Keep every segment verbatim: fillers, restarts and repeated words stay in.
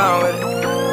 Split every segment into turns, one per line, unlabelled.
wrong with it.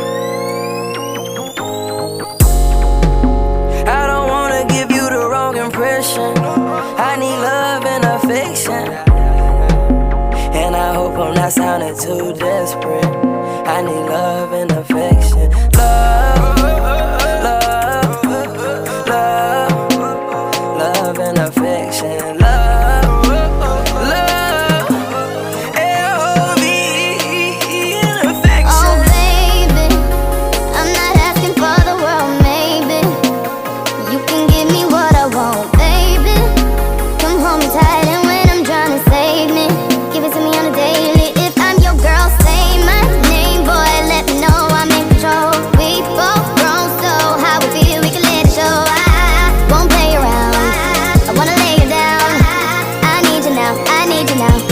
I don't wanna give you the wrong impression. I need love and affection, and I hope I'm not sounding too desperate. I need love and affection. Love, love, love, love and affection. Love, love, L O V E and affection.
Oh baby, I'm not asking for the world, maybe you can give me what I want, baby. Come hold me tight and when I'm trying to save me, give it to me on a daily. If I'm your girl, say my name, boy, let me know I'm in control. We both grown, so how we feel, we can let it show. I won't play around, I wanna lay you down. I need you now, I need you now.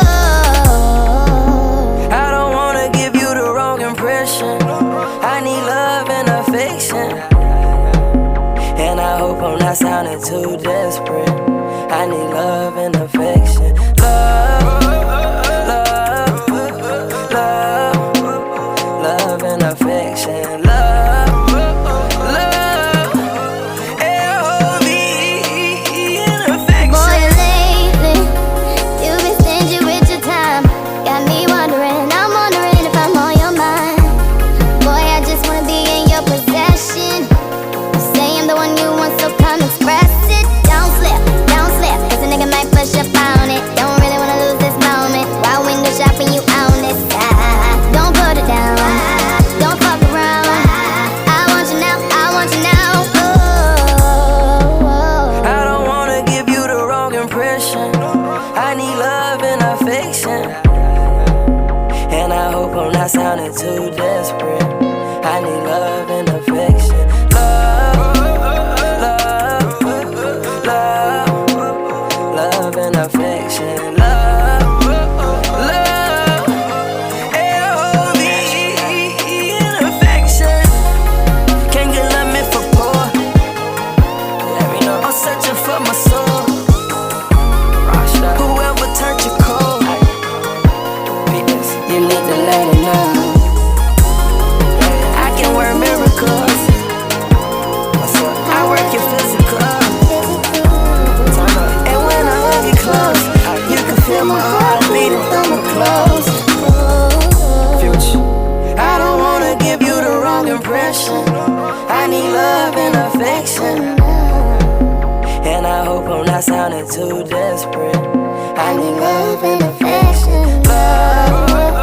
Oh,
I don't wanna give you the wrong impression. I need love and affection, and I hope I'm not sounding too desperate. I need love and affection. Love, love, love, love and affection. Love, love, L O V E and affection.
boy, lately you've been stingy with your time. Got me wondering, I'm wondering if I'm on your mind. Boy, I just wanna be in your possession. Say I'm the one you want, so come express it. Don't slip, don't slip, cause a nigga might push up on it. Don't really wanna lose this moment while window shopping, you own this. Ah, don't put it down, don't fuck around. I want you now, I want you now. Oh,
I don't wanna give you the wrong impression. I need love and affection, and I hope I'm not sounding too desperate. I need love and affection. Love, love, love, love and affection. Love, love, L O V E and affection. Can't get love me for poor. Let me know. I'm searching for my soul. Whoever turned you cold, you need to let it know. I can work miracles. I work your physical. And when I hold you close, you can feel my heart beating through my clothes. Future. I don't wanna give you the wrong impression. I need love and affection, and I hope I'm not sounding too desperate. I need love and affection. Love,